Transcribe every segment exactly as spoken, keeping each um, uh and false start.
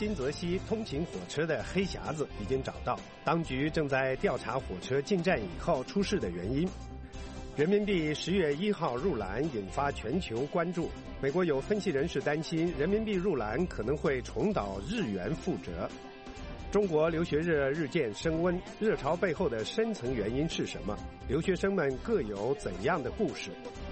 新泽西通勤火车的黑匣子已经找到，当局正在调查火车进站以后出事的原因。人民币十月一号入篮引发全球关注，美国有分析人士担心人民币入篮可能会重蹈日元覆辙。中国留学热日渐升温，热潮背后的深层原因是什么？留学生们各有怎样的故事？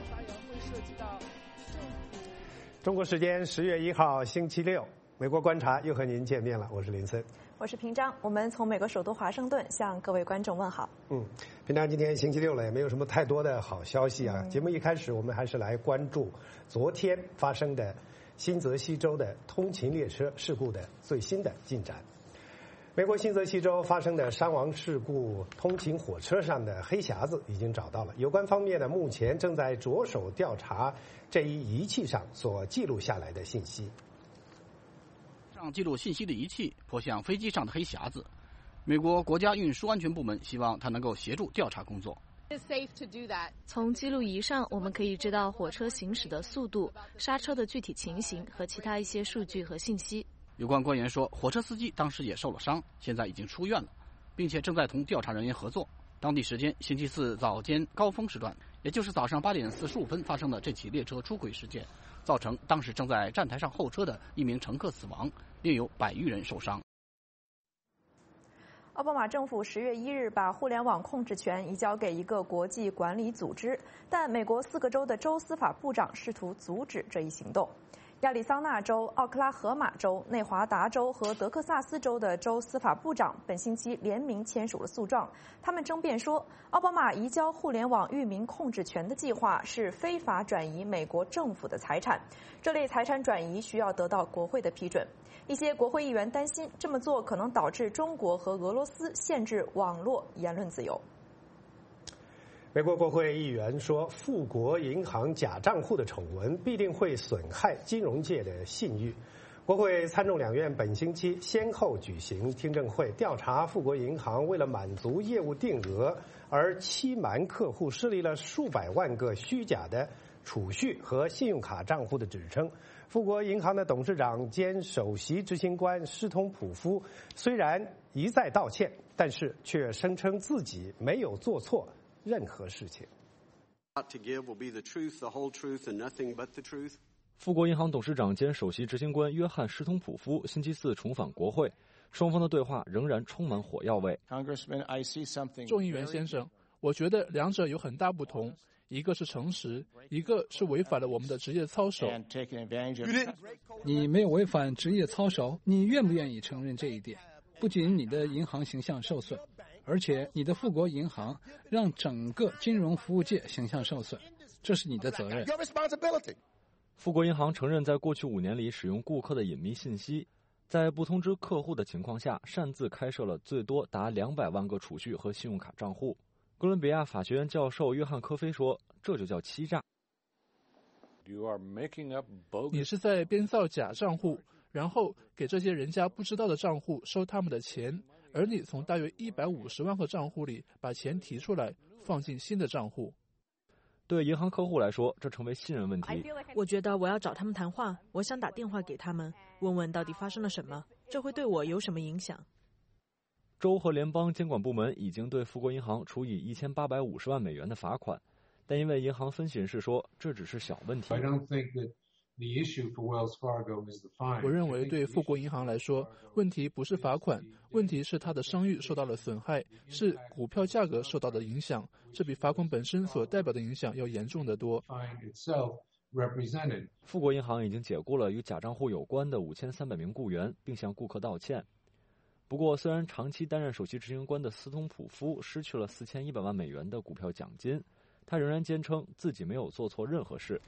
中国时间十月一号星期六，美国观察又和您见面了，我是林森， 我是平章，我们从美国首都华盛顿向各位观众问好。 嗯，平章今天星期六了，也没有什么太多的好消息啊。 嗯、 节目一开始，我们还是来关注昨天发生的新泽西州的通勤列车事故的最新的进展。美国新泽西州发生的伤亡事故，通勤火车上的黑匣子已经找到了。有关方面呢，目前正在着手调查这一仪器上所记录下来的信息。 上记录信息的仪器颇像飞机上的黑匣子。美国国家运输安全部门希望它能够协助调查工作。 从记录仪上，我们可以知道火车行驶的速度、刹车的具体情形和其他一些数据和信息。 有关官员说，火车司机当时也受了伤，现在已经出院了，并且正在同调查人员合作。当地时间星期四早间高峰时段，也就是早上八点四十五分发生的这起列车出轨事件，造成当时正在站台上候车的一名乘客死亡，另有百余人受伤。 奥巴马政府十月一日把互联网控制权移交给一个国际管理组织，但美国四个州的州司法部长试图阻止这一行动。亚利桑那州、奥克拉荷马州、内华达州和德克萨斯州的州司法部长本星期联名签署了诉状，他们争辩说，奥巴马移交互联网域名控制权的计划是非法转移美国政府的财产，这类财产转移需要得到国会的批准。一些国会议员担心这么做可能导致中国和俄罗斯限制网络言论自由。 美国国会议员说，富国银行假账户的丑闻必定会损害金融界的信誉。国会参众两院本星期先后举行听证会，调查富国银行为了满足业务定额而欺瞒客户，设立了数百万个虚假的储蓄和信用卡账户的指称。富国银行的董事长兼首席执行官施通普夫虽然一再道歉，但是却声称自己没有做错任何事情。 富国银行董事长兼首席执行官约翰施通普夫星期四重返国会，双方的对话仍然充满火药味。 众议员先生，我觉得两者有很大不同，一个是诚实，一个是违反了我们的职业操守。 你没有违反职业操守，你愿不愿意承认这一点？不仅你的银行形象受损，而且你的富国银行让整个金融服务界形象受损，这是你的责任。 富国银行承认在过去五年里使用顾客的隐秘信息，在不通知客户的情况下擅自开设了最多达两百万个储蓄和信用卡账户。哥伦比亚法学院教授约翰科菲说，这就叫欺诈。 你是在编造假账户，然后给这些人家不知道的账户收他们的钱，而你从大约一百五十万个账户里把钱提出来放进新的账户。 对银行客户来说，这成为信任问题。 我觉得我要找他们谈话，我想打电话给他们，问问到底发生了什么，这会对我有什么影响。 州和联邦监管部门已经对富国银行处以一千八百五十万美元的罚款，但因为银行分析人士说这只是小问题。 我认为对富国银行来说，问题不是罚款，问题是它的声誉受到了损害，是股票价格受到的影响，这比罚款本身所代表的影响要严重得多。 富国银行已经解雇了与假账户有关的五千三百名雇员，并向顾客道歉。不过，虽然长期担任首席执行官的斯通普夫失去了四千一百万美元的股票奖金，他仍然坚称自己没有做错任何事。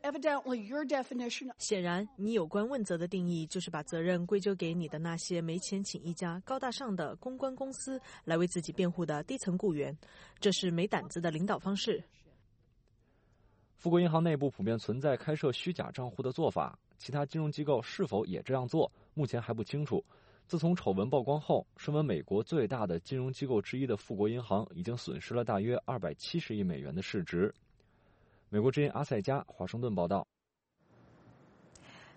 显然，你有关问责的定义就是把责任归咎给你的那些没钱请一家高大上的公关公司来为自己辩护的低层雇员，这是没胆子的领导方式。 富国银行内部普遍存在开设虚假账户的做法，其他金融机构是否也这样做，目前还不清楚。自从丑闻曝光后，身为美国最大的金融机构之一的富国银行已经损失了大约二百七十亿美元的市值。美国之音阿塞加华盛顿报道。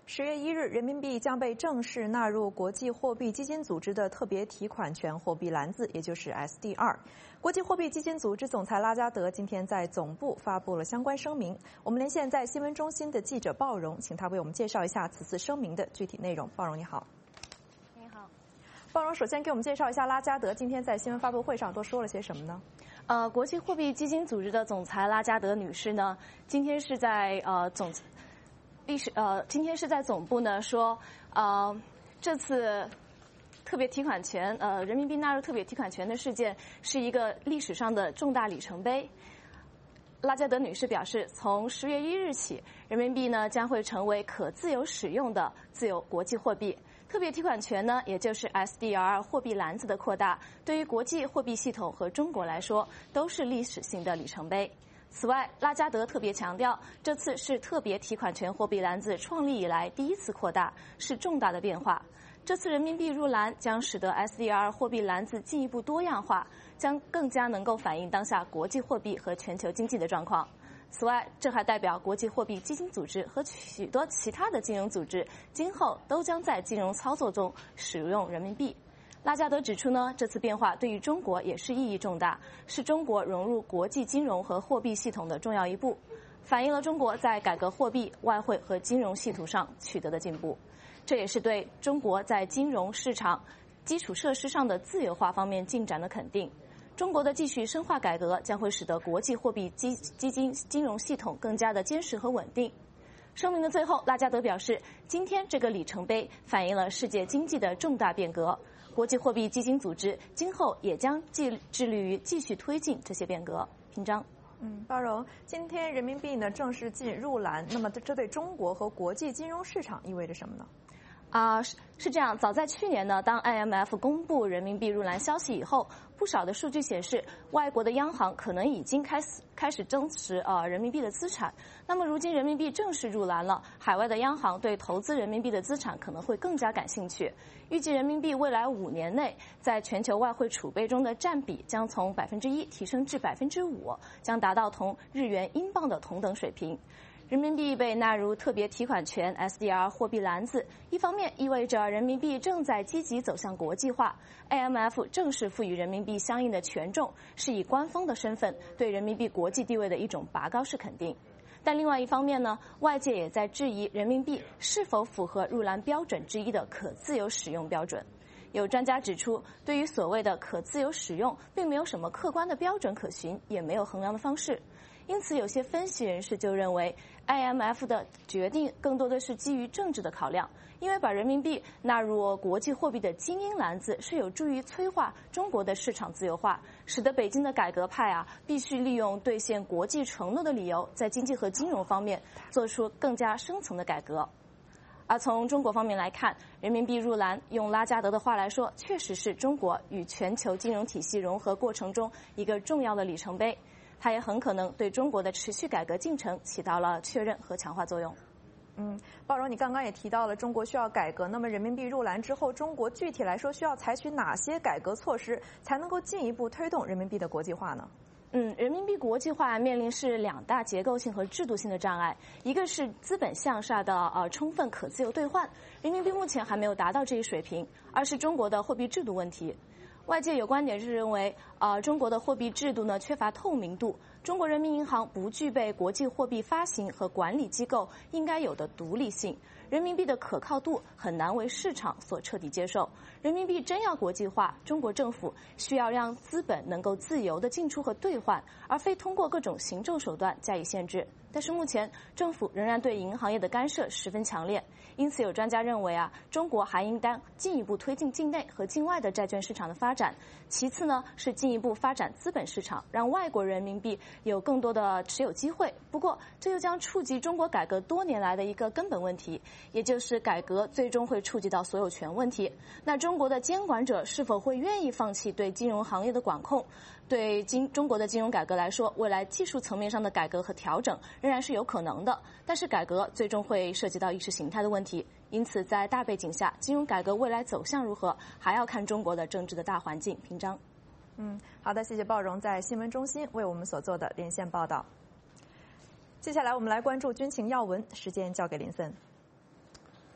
十月一日，人民币将被正式纳入国际货币基金组织的特别提款权货币篮子，也就是 S D R。国际货币基金组织总裁拉加德今天在总部发布了相关声明。我们连线在新闻中心的记者鲍荣，请他为我们介绍一下此次声明的具体内容。鲍荣，你好。 你好。 鲍荣，首先给我们介绍一下拉加德今天在新闻发布会上都说了些什么呢？ 呃，国际货币基金组织的总裁拉加德女士呢，今天是在呃总。历史呃，今天是在总部呢说，呃，这次特别提款权呃人民币纳入特别提款权的事件是一个历史上的重大里程碑。拉加德女士表示，从十月一日起，人民币呢将会成为可自由使用的自由国际货币。特别提款权呢，也就是 S D R 货币篮子的扩大，对于国际货币系统和中国来说，都是历史性的里程碑。此外，拉加德特别强调，这次是特别提款权货币篮子创立以来第一次扩大，是重大的变化。这次人民币入篮将使得 S D R 货币篮子进一步多样化，将更加能够反映当下国际货币和全球经济的状况。此外，这还代表国际货币基金组织和许多其他的金融组织今后都将在金融操作中使用人民币。拉加德指出呢，这次变化对于中国也是意义重大，是中国融入国际金融和货币系统的重要一步，反映了中国在改革货币、外汇和金融系统上取得的进步。这也是对中国在金融市场、基础设施上的自由化方面进展的肯定。中国的继续深化改革将会使得国际货币基基金金融系统更加的坚实和稳定。声明的最后，拉加德表示，今天这个里程碑反映了世界经济的重大变革。国际货币基金组织今后也将致致力于继续推进这些变革。平章， 嗯，包荣，今天人民币呢正式进入篮，那么这对中国和国际金融市场意味着什么呢？ 啊、呃，是是这样。早在去年呢，当 I M F 公布人民币入篮消息以后，不少的数据显示，外国的央行可能已经开始开始增持呃人民币的资产。那么如今人民币正式入篮了，海外的央行对投资人民币的资产可能会更加感兴趣。预计人民币未来五年内在全球外汇储备中的占比将从百分之一提升至百分之五，将达到同日元、英镑的同等水平。人民币被纳入特别提款权 S D R 货币篮子，一方面意味着人民币正在积极走向国际化 ，I M F 正式赋予人民币相应的权重，是以官方的身份对人民币国际地位的一种拔高式肯定。但另外一方面呢，外界也在质疑人民币是否符合入篮标准之一的可自由使用标准。有专家指出，对于所谓的可自由使用，并没有什么客观的标准可循，也没有衡量的方式。因此，有些分析人士就认为 ，I M F 的决定更多的是基于政治的考量，因为把人民币纳入国际货币的精英篮子是有助于催化中国的市场自由化，使得北京的改革派啊必须利用兑现国际承诺的理由，在经济和金融方面做出更加深层的改革。而从中国方面来看，人民币入篮，用拉加德的话来说，确实是中国与全球金融体系融合过程中一个重要的里程碑。它也很可能对中国的持续改革进程起到了确认和强化作用。 嗯，鲍荣，你刚刚也提到了中国需要改革，那么人民币入篮之后，中国具体来说需要采取哪些改革措施，才能够进一步推动人民币的国际化呢？ 嗯，人民币国际化面临是两大结构性和制度性的障碍，一个是资本向下的呃充分可自由兑换，人民币目前还没有达到这一水平；二是中国的货币制度问题。外界有观点是认为，呃，中国的货币制度呢缺乏透明度，中国人民银行不具备国际货币发行和管理机构应该有的独立性，人民币的可靠度很难为市场所彻底接受。人民币真要国际化，中国政府需要让资本能够自由的进出和兑换，而非通过各种行政手段加以限制。但是目前政府仍然对银行业的干涉十分强烈，因此有专家认为啊，中国还应当进一步推进境内和境外的债券市场的发展。其次呢，是进一步发展资本市场，让外国人民币有更多的持有机会。不过，这又将触及中国改革多年来的一个根本问题，也就是改革最终会触及到所有权问题。那中国的监管者是否会愿意放弃对金融行业的管控？对金中国的金融改革来说，未来技术层面上的改革和调整仍然是有可能的，但是改革最终会涉及到意识形态的问题。因此，在大背景下，金融改革未来走向如何，还要看中国的政治的大环境。平章， 嗯，好的，谢谢鲍荣在新闻中心为我们所做的连线报道。接下来我们来关注军情要闻，时间交给林森。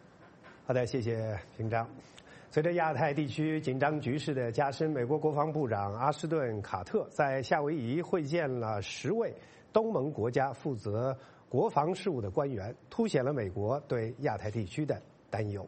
好的，谢谢平章。随着亚太地区紧张局势的加深，美国国防部长阿什顿·卡特在夏威夷会见了十位东盟国家负责国防事务的官员，凸显了美国对亚太地区的担忧。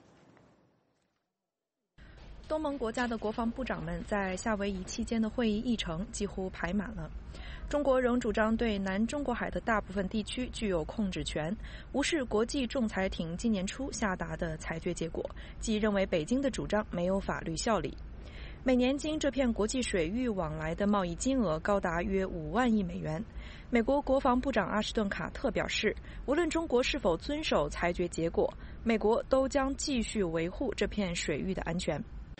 东盟国家的国防部长们在夏威夷期间的会议议程几乎排满了。中国仍主张对南中国海的大部分地区具有控制权，无视国际仲裁庭今年初下达的裁决结果，即认为北京的主张没有法律效力。每年经这片国际水域往来的贸易金额高达约五万亿美元。美国国防部长阿什顿·卡特表示，无论中国是否遵守裁决结果，美国都将继续维护这片水域的安全。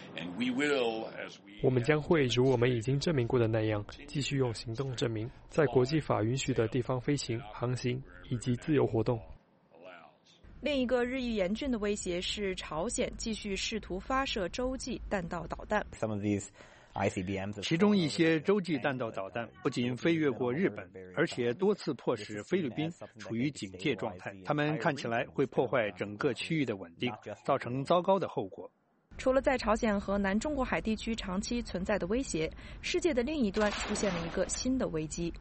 我们将会如我们已经证明过的那样，继续用行动证明在国际法允许的地方飞行、航行以及自由活动。 另一个日益严峻的威胁是朝鲜继续试图发射洲际弹道导弹。 其中一些洲际弹道导弹不仅飞越过日本，而且多次迫使菲律宾处于警戒状态。它们看起来会破坏整个区域的稳定，造成糟糕的后果。 除了在朝鲜和南中国海地区长期存在的威胁，世界的另一端出现了一个新的危机。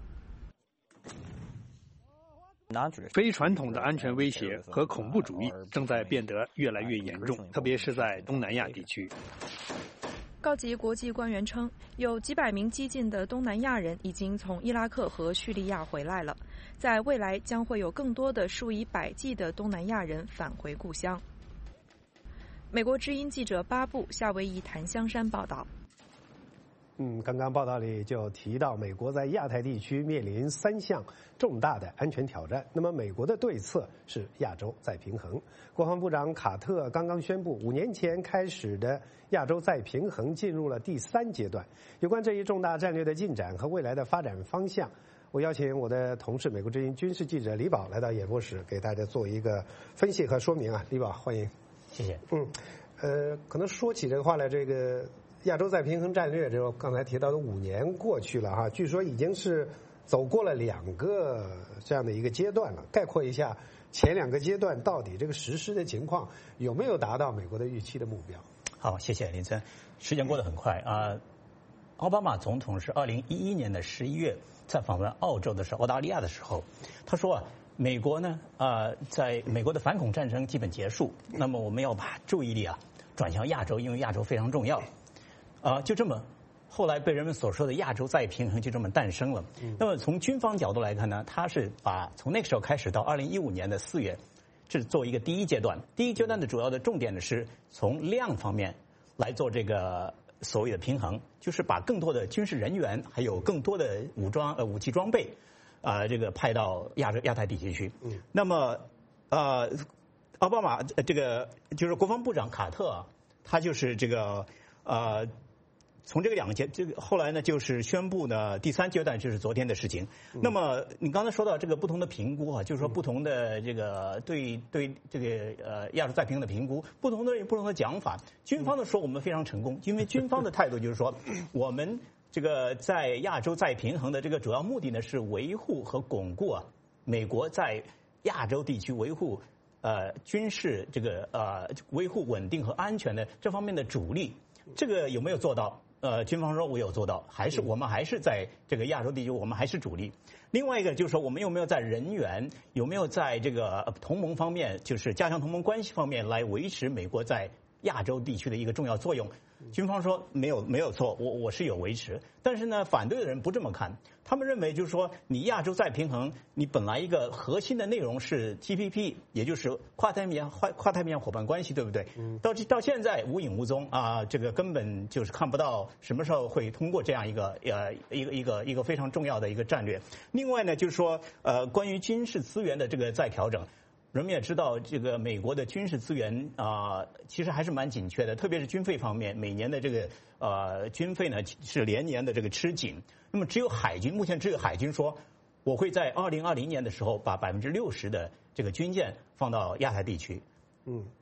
非传统的安全威胁和恐怖主义正在变得越来越严重，特别是在东南亚地区。 高级国际官员称，有几百名激进的东南亚人已经从伊拉克和叙利亚回来了，在未来将会有更多的数以百计的东南亚人返回故乡。美国之音记者巴布夏威夷檀香山报道。 嗯，刚刚报道里就提到，美国在亚太地区面临三项重大的安全挑战。那么，美国的对策是亚洲再平衡。国防部长卡特刚刚宣布，五年前开始的亚洲再平衡进入了第三阶段。有关这一重大战略的进展和未来的发展方向，我邀请我的同事美国之音军事记者李宝来到演播室，给大家做一个分析和说明啊。李宝，欢迎。 谢谢。 嗯，呃，可能说起这个话来，这个亚洲再平衡战略，这个刚才提到的五年过去了哈，据说已经是走过了两个这样的一个阶段了。概括一下前两个阶段到底这个实施的情况有没有达到美国的预期的目标？ 好，谢谢林森。时间过得很快啊，奥巴马总统是二零一一年的十一月在访问澳洲的时候，澳大利亚的时候，他说啊。美国呢，啊、呃，在美国的反恐战争基本结束，那么我们要把注意力啊转向亚洲，因为亚洲非常重要。啊、呃，就这么，后来被人们所说的亚洲再平衡就这么诞生了。嗯、那么从军方角度来看呢，他是把从那个时候开始到二零一五年的四月，这是做一个第一阶段。第一阶段的主要的重点呢是从量方面来做这个所谓的平衡，就是把更多的军事人员还有更多的武装呃武器装备。啊、呃，这个派到亚洲亚太地区去。嗯，那么，呃，奥巴马这个就是国防部长卡特啊，他就是这个呃，从这个两个阶，这个后来呢就是宣布呢第三阶段就是昨天的事情。嗯、那么你刚才说到这个不同的评估啊，就是说不同的这个对对这个呃亚洲再平衡的评估，不同的不同的讲法。军方的说我们非常成功，因为军方的态度就是说我们。这个在亚洲再平衡的这个主要目的呢，是维护和巩固啊美国在亚洲地区维护呃军事这个呃维护稳定和安全的这方面的主力。这个有没有做到？呃，军方说我有做到，还是我们还是在这个亚洲地区，我们还是主力。另外一个就是说，我们有没有在人员，有没有在这个同盟方面，就是加强同盟关系方面来维持美国在亚洲地区的一个重要作用？军方说没有没有错，我我是有维持，但是呢，反对的人不这么看，他们认为就是说，你亚洲再平衡，你本来一个核心的内容是 T P P， 也就是跨太平洋跨跨太平洋伙伴关系，对不对？嗯。到到现在无影无踪啊，这个根本就是看不到什么时候会通过这样一个呃一个一个一个非常重要的一个战略。另外呢，就是说呃关于军事资源的这个再调整。人们也知道，这个美国的军事资源啊、呃，其实还是蛮紧缺的，特别是军费方面，每年的这个呃军费呢是连年的这个吃紧。那么只有海军，目前只有海军说，我会在二零二零年的时候把百分之六十的这个军舰放到亚太地区。 嗯，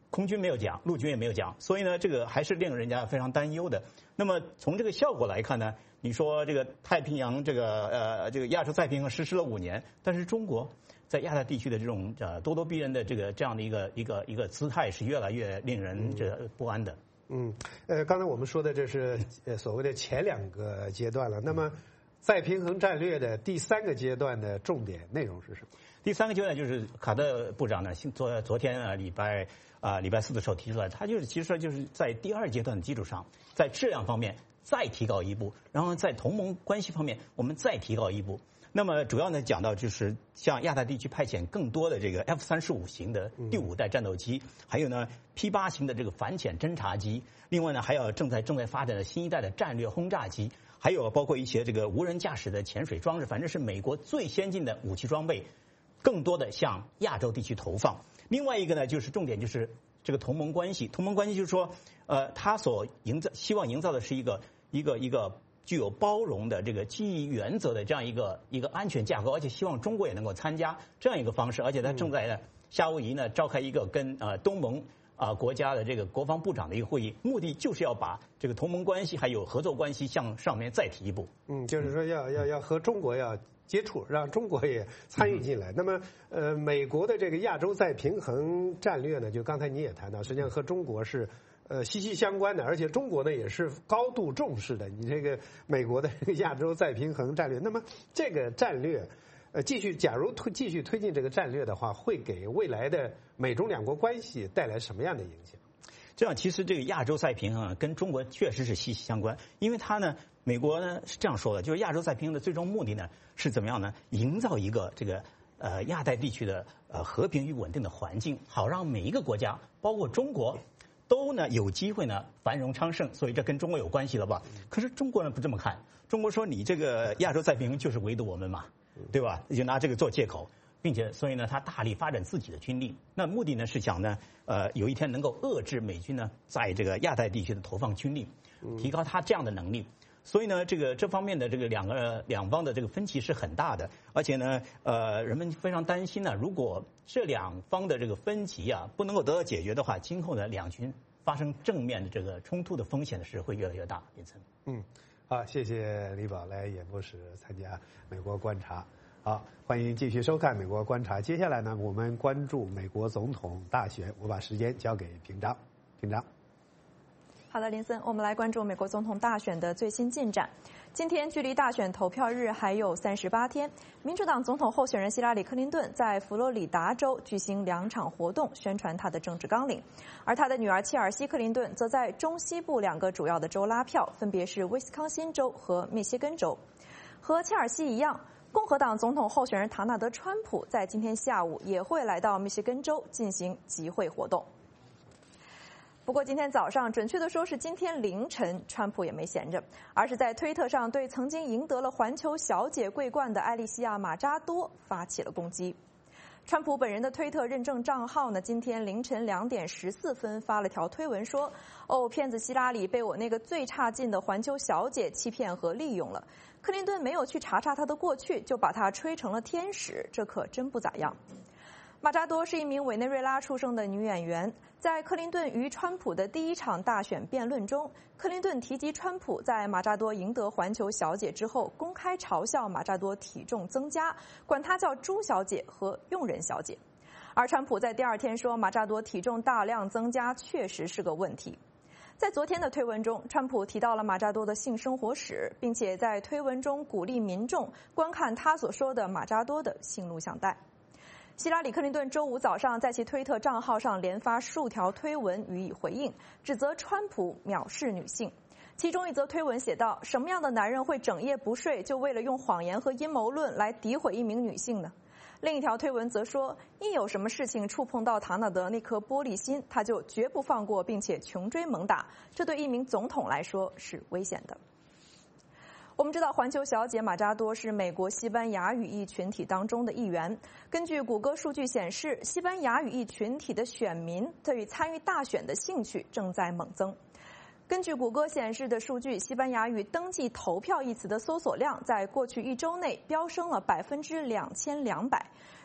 空军没有讲，陆军也没有讲，所以呢，这个还是令人家非常担忧的。那么从这个效果来看呢，你说这个太平洋这个呃这个亚洲再平衡实施了五年，但是中国在亚太地区的这种呃咄咄逼人的这个这样的一个一个一个姿态是越来越令人这不安的。 嗯，呃，刚才我们说的这是呃所谓的前两个阶段了，那么再平衡战略的第三个阶段的重点内容是什么？ 第三个阶段就是卡特部长呢，昨昨天啊礼拜啊礼拜四的时候提出来，他就是其实说就是在第二阶段的基础上，在质量方面再提高一步，然后在同盟关系方面我们再提高一步。那么主要呢讲到就是向亚太地区派遣更多的这个 F 三十五型的第五代战斗机，还有呢 P 八型的这个反潜侦察机，另外呢还有正在正在发展的新一代的战略轰炸机，还有包括一些这个无人驾驶的潜水装置，反正是美国最先进的武器装备，更多的向亚洲地区投放。另外一个呢就是重点就是这个同盟关系，同盟关系就是说，呃，他所营造希望营造的是一个一个一个具有包容的这个基于原则的这样一个一个安全架构，而且希望中国也能够参加这样一个方式，而且他正在呢夏威夷呢召开一个跟呃东盟啊、呃、国家的这个国防部长的一个会议，目的就是要把这个同盟关系还有合作关系向上面再提一步。 嗯，就是说要要要和中国要接触，让中国也参与进来。嗯、那么呃，美国的这个亚洲再平衡战略呢，就刚才你也谈到，实际上和中国是。呃，息息相关的，而且中国呢也是高度重视的。你这个美国的这个亚洲再平衡战略，那么这个战略，呃，继续假如推继续推进这个战略的话，会给未来的美中两国关系带来什么样的影响？ 这样，其实这个亚洲再平衡啊，跟中国确实是息息相关，因为它呢，美国呢是这样说的，就是亚洲再平衡的最终目的呢是怎么样呢？营造一个这个呃亚太地区的呃和平与稳定的环境，好让每一个国家，包括中国。都呢有机会呢繁荣昌盛，所以这跟中国有关系了吧？可是中国人不这么看，中国说你这个亚洲再平衡就是围堵我们嘛，对吧？就拿这个做借口，并且所以呢他大力发展自己的军力，那目的呢是想呢呃有一天能够遏制美军呢在这个亚太地区的投放军力，提高他这样的能力。所以呢，这个这方面的这个两个两方的这个分歧是很大的，而且呢，呃，人们非常担心呢，如果这两方的这个分歧啊不能够得到解决的话，今后呢两军发生正面的这个冲突的风险是会越来越大。林森， 嗯，好，谢谢李宝来演播室参加美国观察。好，欢迎继续收看美国观察。接下来呢，我们关注美国总统大选，我把时间交给平章，平章。 好的，林森，我们来关注美国总统大选的最新进展。今天距离大选投票日还有三十八天，民主党总统候选人希拉里·克林顿在佛罗里达州举行两场活动，宣传他的政治纲领，而他的女儿切尔西·克林顿则在中西部两个主要的州拉票，分别是威斯康辛州和密歇根州。和切尔西一样，共和党总统候选人唐纳德·川普在今天下午也会来到密歇根州进行集会活动。不过今天早上，准确的说是今天凌晨，川普也没闲着，而是在推特上对曾经赢得了环球小姐桂冠的艾莉西亚·马扎多发起了攻击。川普本人的推特认证账号呢，今天凌晨两点十四分发了条推文说：“哦，骗子希拉里被我那个最差劲的环球小姐欺骗和利用了。克林顿没有去查查他的过去，就把他吹成了天使，这可真不咋样。”马扎多是一名委内瑞拉出生的女演员。在克林顿与川普的第一场大选辩论中，克林顿提及川普在马扎多赢得环球小姐之后，公开嘲笑马扎多体重增加，管她叫猪小姐和佣人小姐。而川普在第二天说，马扎多体重大量增加确实是个问题。在昨天的推文中，川普提到了马扎多的性生活史，并且在推文中鼓励民众观看他所说的马扎多的性录像带。希拉里·克林顿周五早上在其推特账号上连发数条推文予以回应，指责川普藐视女性。其中一则推文写道：“什么样的男人会整夜不睡，就为了用谎言和阴谋论来诋毁一名女性呢？”另一条推文则说：“一有什么事情触碰到唐纳德那颗玻璃心，他就绝不放过，并且穷追猛打，这对一名总统来说是危险的。”我们知道，环球小姐马扎多是美国西班牙语裔群体当中的一员。根据谷歌数据显示，西班牙语裔群体的选民对于参与大选的兴趣正在猛增。根据谷歌显示的数据，西班牙语登记投票一词的搜索量在过去一周内飙升了百分之两千两百。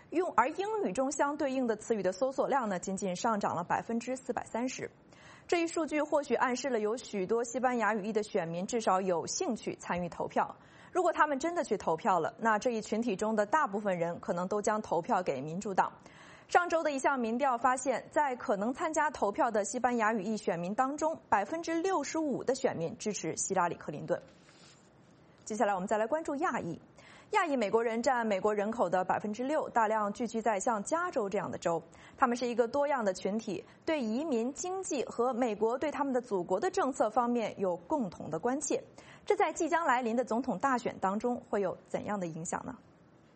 用而英语中相对应的词语的搜索量呢，仅仅上涨了百分之四百三十。这一数据或许暗示了有许多西班牙语裔的选民至少有兴趣参与投票。如果他们真的去投票了，那这一群体中的大部分人可能都将投票给民主党。上周的一项民调发现，在可能参加投票的西班牙语裔选民当中，百分之六十五的选民支持希拉里·克林顿。接下来我们再来关注亚裔。亚裔美国人占美国人口的百分之六，大量聚居在像加州这样的州。他们是一个多样的群体，对移民、经济和美国对他们的祖国的政策方面有共同的关切。这在即将来临的总统大选当中会有怎样的影响呢？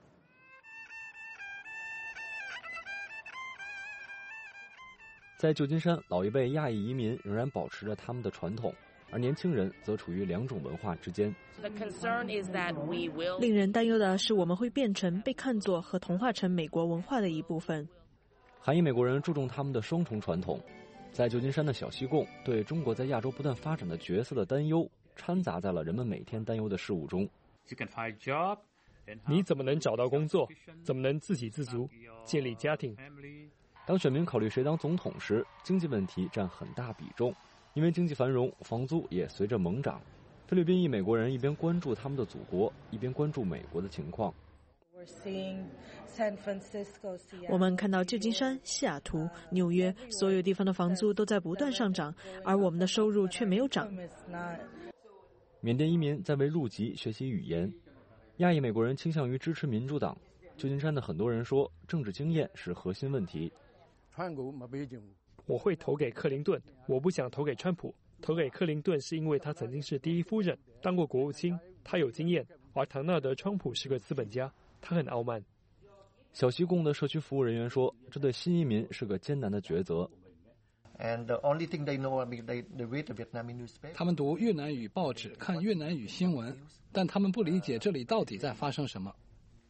在旧金山，老一辈亚裔移民仍然保持着他们的传统，而年轻人则处于两种文化之间。 令人担忧的是，我们会变成被看作和同化成美国文化的一部分。 韩裔美国人注重他们的双重传统，在旧金山的小西贡对中国在亚洲不断发展的角色的担忧掺杂在了人们每天担忧的事物中。 你怎么能找到工作？怎么能自给自足，建立家庭？ 当选民考虑谁当总统时，经济问题占很大比重。因为经济繁荣，房租也随着猛涨。菲律宾裔美国人一边关注他们的祖国，一边关注美国的情况。 我们看到旧金山、西雅图、纽约，所有地方的房租都在不断上涨，而我们的收入却没有涨。 缅甸移民在为入籍学习语言，亚裔美国人倾向于支持民主党。旧金山的很多人说，政治经验是核心问题。 我会投给克林顿，我不想投给川普。投给克林顿是因为他曾经是第一夫人，当过国务卿，他有经验。而唐纳德·川普是个资本家，他很傲慢。 小西贡的社区服务人员说，这对新移民是个艰难的抉择。 他们读越南语报纸，看越南语新闻，但他们不理解这里到底在发生什么。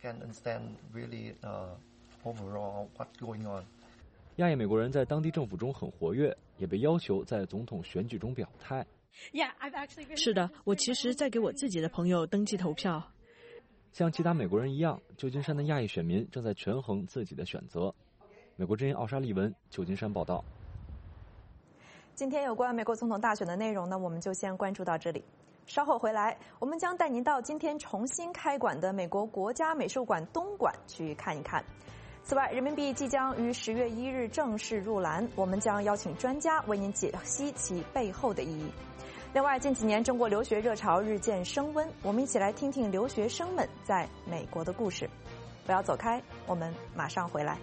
亚裔美国人在当地政府中很活跃，也被要求在总统选举中表态。 是的，我其实在给我自己的朋友登记投票。 像其他美国人一样，旧金山的亚裔选民正在权衡自己的选择。美国之音奥沙利文，旧金山报道。 今天有关美国总统大选的内容呢，我们就先关注到这里。稍后回来，我们将带您到今天重新开馆的美国国家美术馆东馆去看一看。此外，人民币即将于十月一日正式入篮，我们将邀请专家为您解析其背后的意义。另外，近几年中国留学热潮日渐升温，我们一起来听听留学生们在美国的故事。不要走开，我们马上回来。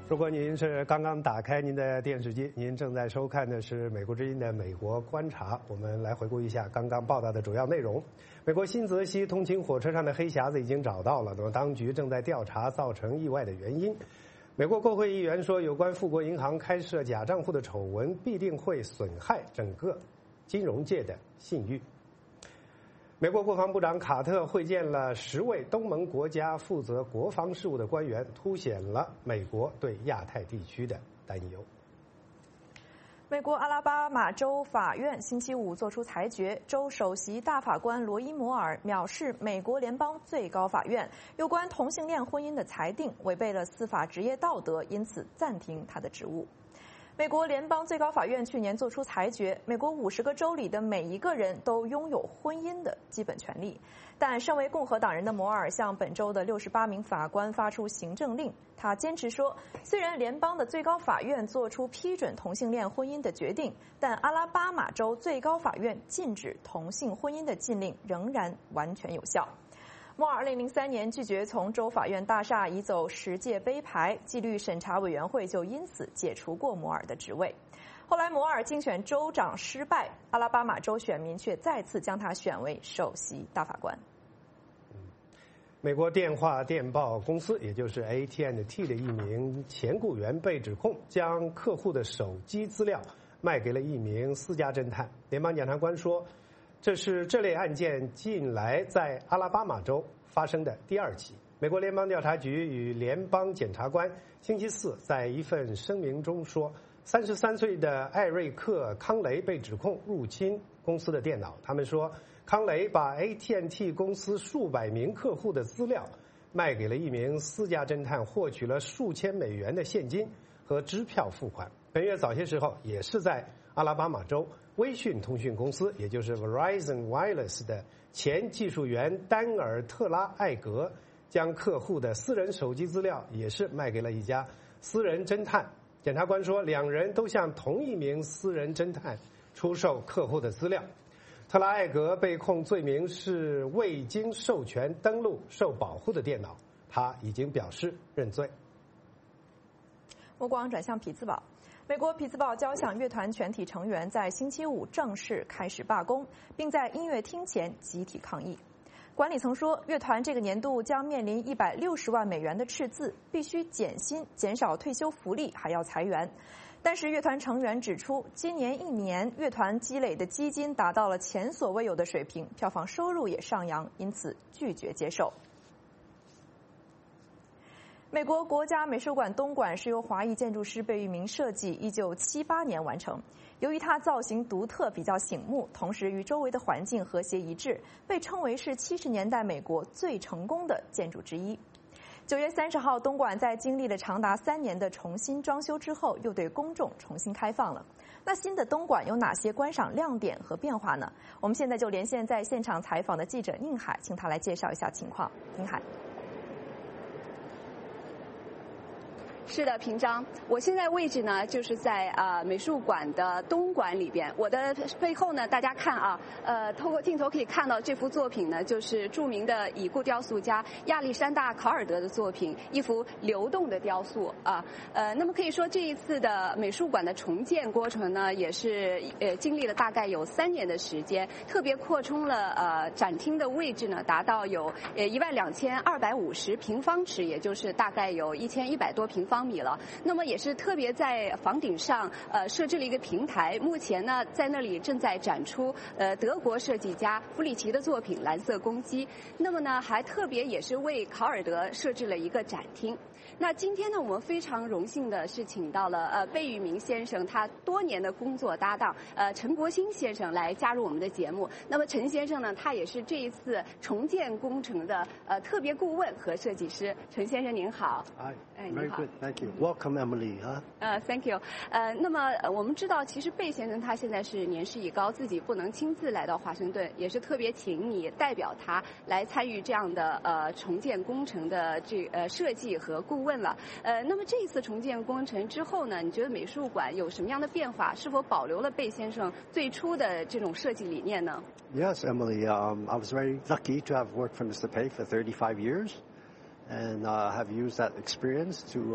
如果您是刚刚打开您的电视机，您正在收看的是美国之音的美国观察。我们来回顾一下刚刚报道的主要内容。美国新泽西通勤火车上的黑匣子已经找到了，那么当局正在调查造成意外的原因。美国国会议员说，有关富国银行开设假账户的丑闻必定会损害整个金融界的信誉。美国国防部长卡特会见了十位东盟国家负责国防事务的官员，凸显了美国对亚太地区的担忧。 美国阿拉巴马州法院星期五作出裁决，州首席大法官罗伊·摩尔藐视美国联邦最高法院有关同性恋婚姻的裁定，违背了司法职业道德，因此暂停他的职务。美国联邦最高法院去年作出裁决，美国五十个州里的每一个人都拥有婚姻的基本权利。但身为共和党人的摩尔向本州的六十八名法官发出行政令，他坚持说，虽然联邦的最高法院做出批准同性恋婚姻的决定，但阿拉巴马州最高法院禁止同性婚姻的禁令仍然完全有效。摩尔二零零三年拒绝从州法院大厦移走十届杯牌，纪律审查委员会就因此解除过摩尔的职位。后来摩尔竞选州长失败，阿拉巴马州选民却再次将他选为首席大法官。 美国电话电报公司，也就是 A T and T 的一名前雇员被指控将客户的手机资料卖给了一名私家侦探。联邦检察官说，这是这类案件近来在阿拉巴马州发生的第二起。美国联邦调查局与联邦检察官星期四在一份声明中说，三十三岁的艾瑞克·康雷被指控入侵公司的电脑。他们说，康雷把 A T and T 公司数百名客户的资料卖给了一名私家侦探，获取了数千美元的现金和支票付款。本月早些时候，也是在阿拉巴马州，微讯通讯公司，也就是 Verizon Wireless 的前技术员丹尔特拉艾格将客户的私人手机资料也是卖给了一家私人侦探。检察官说，两人都向同一名私人侦探出售客户的资料。特拉艾格被控罪名是未经授权登录受保护的电脑，他已经表示认罪。 目光转向匹兹堡，美国匹兹堡交响乐团全体成员在星期五正式开始罢工，并在音乐厅前集体抗议。管理层说，乐团这个年度将面临一百六十万美元的赤字，必须减薪、减少退休福利，还要裁员。但是乐团成员指出，今年一年乐团积累的基金达到了前所未有的水平，票房收入也上扬，因此拒绝接受。美国国家美术馆东馆是由华裔建筑师贝聿铭设计，一九七八年完成。由于它造型独特，比较醒目，同时与周围的环境和谐一致，被称为是七十年代美国最成功的建筑之一。九月三十号，东馆在经历了长达三年的重新装修之后，又对公众重新开放了。那新的东馆有哪些观赏亮点和变化呢？我们现在就连线在现场采访的记者宁海，请他来介绍一下情况。宁海。 是的，平章，我现在位置呢就是在啊、呃、美术馆的东馆里边。我的背后呢，大家看啊，呃，透过镜头可以看到这幅作品呢，就是著名的已故雕塑家亚历山大·考尔德的作品，一幅流动的雕塑啊。呃，那么可以说这一次的美术馆的重建过程呢，也是呃经历了大概有三年的时间，特别扩充了呃展厅的位置呢，达到有呃一万两千二百五十平方尺，也就是大概有一千一百多平方米了。那么也是特别在房顶上呃设置了一个平台，目前呢在那里正在展出呃德国设计家弗里奇的作品《蓝色公鸡》。那么呢还特别也是为考尔德设置了一个展厅。那今天呢，我们非常荣幸的是请到了呃贝聿铭先生他多年的工作搭档呃陈国兴先生来加入我们的节目。那么陈先生呢，他也是这一次重建工程的呃特别顾问和设计师。陈先生您好。 Hi. Very good. Thank you. Welcome, Emily. 啊。 呃 ，Thank you. 呃，那么我们知道，其实贝先生他现在是年事已高，自己不能亲自来到华盛顿，也是特别请你代表他来参与这样的呃重建工程的这呃设计和顾问了。呃，那么这一次重建工程之后呢，你觉得美术馆有什么样的变化？是否保留了贝先生最初的这种设计理念呢 ？Yes, Emily. Um, I was very lucky to have worked for Mister Pei for thirty-five years, and uh, have used that experience to uh,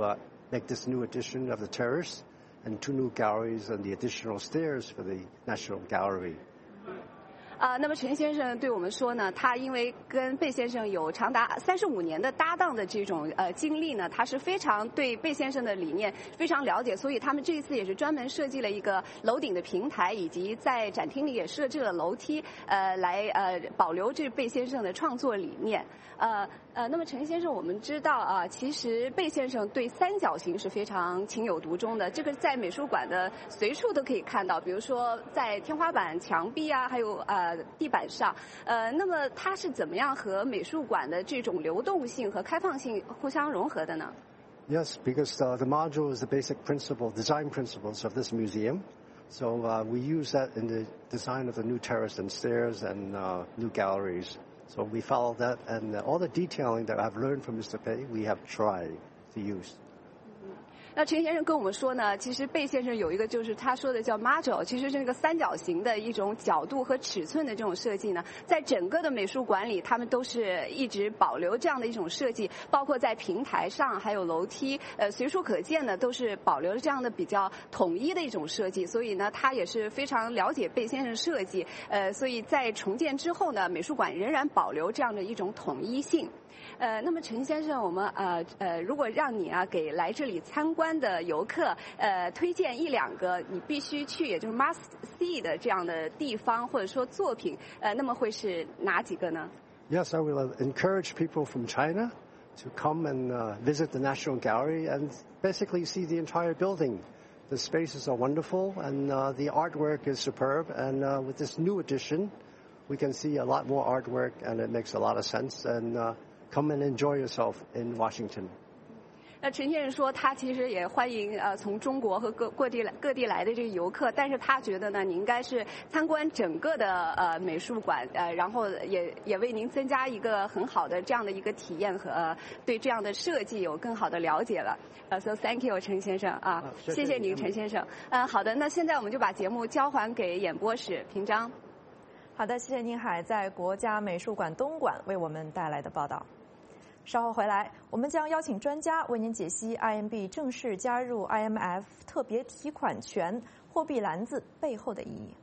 make this new addition of the terrace and two new galleries and the additional stairs for the National Gallery. 啊，那么陈先生对我们说呢，他因为跟贝先生有长达三十五年的搭档的这种呃经历呢，他是非常对贝先生的理念非常了解，所以他们这一次也是专门设计了一个楼顶的平台，以及在展厅里也设置了楼梯，呃，来呃保留这贝先生的创作理念。呃呃，那么陈先生，我们知道啊，其实贝先生对三角形是非常情有独钟的，这个在美术馆的随处都可以看到，比如说在天花板、墙壁啊，还有呃地板上。呃，那么它是怎么样和美术馆的这种流动性和开放性互相融合的呢？ Yes, because uh, the module is the basic principle, design principles of this museum. So uh, we use that in the design of the new terrace and stairs and uh, new galleries. So we follow that, and uh, all the detailing that I've learned from Mister Pei, we have tried to use. 那陈先生跟我们说呢，其实贝先生有一个就是他说的叫 module， 其实是那个三角形的一种角度和尺寸的这种设计呢，在整个的美术馆里，他们都是一直保留这样的一种设计，包括在平台上还有楼梯，呃，随处可见的都是保留这样的比较统一的一种设计。所以呢，他也是非常了解贝先生设计，呃，所以在重建之后呢，美术馆仍然保留这样的一种统一性。呃，那么陈先生，我们呃呃，如果让你啊给来这里参观的游客呃推荐一两个你必须去，也就是 must see 的这样的地方或者说作品，呃，那么会是哪几个呢？ Yes, I will encourage people from China to come and uh, visit the National Gallery and basically see the entire building. The spaces are wonderful and uh, the artwork is superb. And uh, with this new addition, we can see a lot more artwork, and it makes a lot of sense. And uh, come and enjoy yourself in Washington. 那陈先生说，他其实也欢迎呃从中国和各各地来各地来的这个游客，但是他觉得呢，你应该是参观整个的呃美术馆，呃，然后也也为您增加一个很好的这样的一个体验和、呃、对这样的设计有更好的了解了。呃 ，so thank you 陈先生啊，谢谢, 谢谢您陈先生。呃，好的，那现在我们就把节目交还给演播室平章。 好的，谢谢宁海在国家美术馆东馆为我们带来的报道。稍后回来，我们将邀请专家为您解析 I M B 正式加入 I M F 特别提款权货币篮子背后的意义。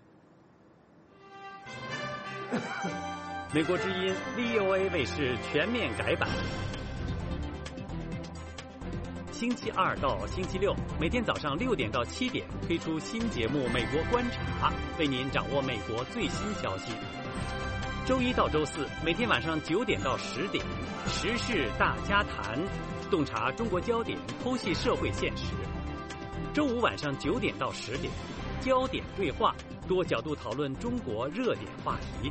美国之音 V O A 卫视全面改版，星期二到星期六每天早上六点到七点推出新节目《美国观察》，为您掌握美国最新消息。周一到周四每天晚上九点到十点，时事大家谈，洞察中国焦点，剖析社会现实。周五晚上九点到十点，焦点对话，多角度讨论中国热点话题。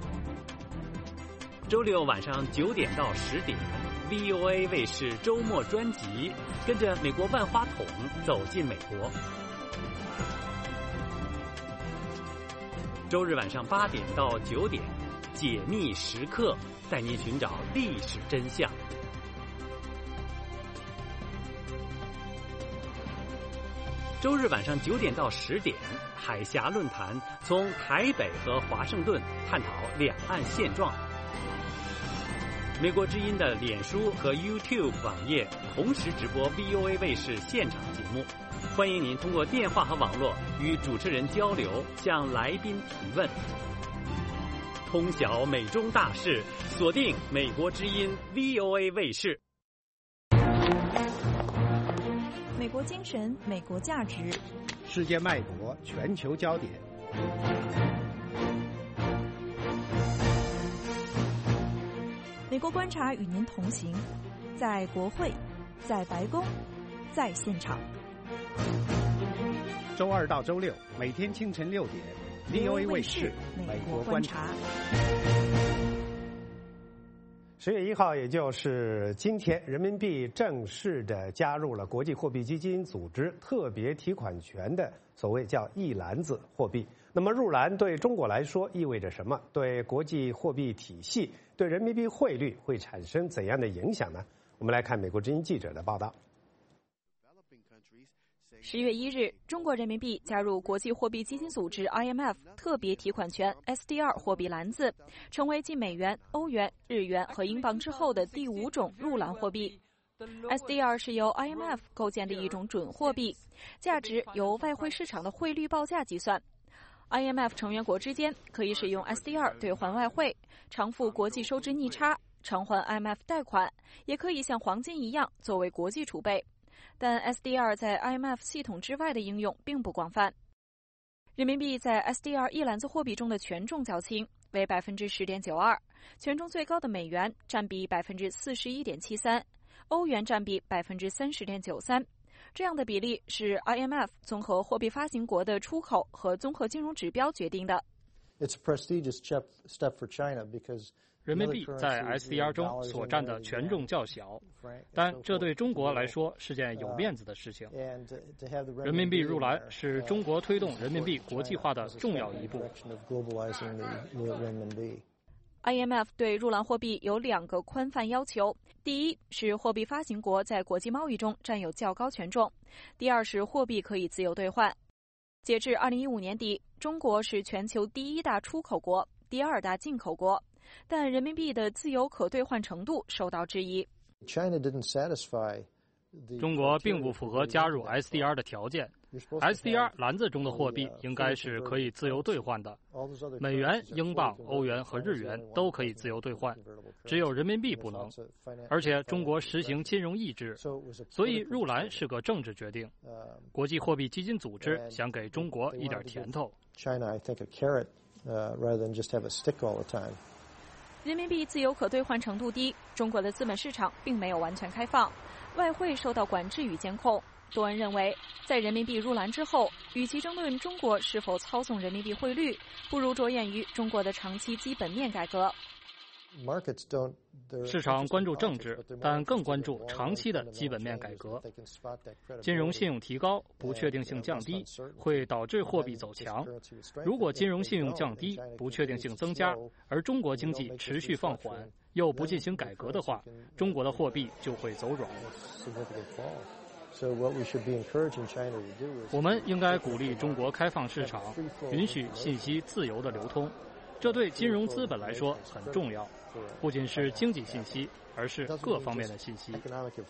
周六晚上九点到十点 ，V O A 卫视周末专辑，跟着美国万花筒走进美国。周日晚上八点到九点。解密时刻，带您寻找历史真相。周日晚上九点到十点，海峡论坛从台北和华盛顿探讨两岸现状。美国之音的脸书和 YouTube 网页同时直播 V O A 卫视现场节目，欢迎您通过电话和网络与主持人交流，向来宾提问。通晓美中大事，锁定美国之音 V O A 卫视。 美国精神，美国价值， 世界脉搏，全球焦点。 美国观察与您同行，在国会，在白宫，在现场。 周二到周六，每天清晨六点。V O A 卫视美国观察。十月一号，也就是今天，人民币正式的加入了国际货币基金组织特别提款权的所谓叫一篮子货币。那么入篮对中国来说意味着什么？对国际货币体系、对人民币汇率会产生怎样的影响呢？我们来看美国之音记者的报道。 十月一日，中国人民币加入国际货币基金组织 I M F 特别提款权 S D R 货币篮子，成为继美元、欧元、日元和英镑之后的第五种入篮货币。 S D R 是由 I M F 构建的一种准货币，价值由外汇市场的汇率报价计算。I M F 成员国之间可以使用 S D R 兑换外汇，偿付国际收支逆差，偿还 I M F 贷款，也可以像黄金一样作为国际储备。但 S D R 在 I M F 系统之外的应用并不广泛。人民币在 S D R 一篮子货币中的权重较轻，为 百分之十点九二， 权重最高的美元占比 百分之四十一点七三， 欧元占比 百分之三十点九三。这样的比例是 I M F 综合货币发行国的出口和综合金融指标决定的。 人民币在 S D R 中所占的权重较小，但这对中国来说是件有面子的事情。人民币入篮是中国推动人民币国际化的重要一步。 I M F 对入篮货币有两个宽泛要求：第一是货币发行国在国际贸易中占有较高权重；第二是货币可以自由兑换。截至二零一五年底，中国是全球第一大出口国、第二大进口国，但人民币的自由可兑换程度受到质疑。 中国并不符合加入 S D R 的条件。S D R 篮子中的货币应该是可以自由兑换的，美元、英镑、欧元和日元都可以自由兑换，只有人民币不能。而且中国实行金融抑制，所以入篮是个政治决定。国际货币基金组织想给中国一点甜头。 人民币自由可兑换程度低，中国的资本市场并没有完全开放，外汇受到管制与监控。多恩认为，在人民币入篮之后，与其争论中国是否操纵人民币汇率，不如着眼于中国的长期基本面改革。 市场关注政治，但更关注长期的基本面改革。金融信用提高，不确定性降低，会导致货币走强。如果金融信用降低，不确定性增加，而中国经济持续放缓，又不进行改革的话，中国的货币就会走软。我们应该鼓励中国开放市场，允许信息自由的流通，这对金融资本来说很重要，不仅是经济信息，而是各方面的信息。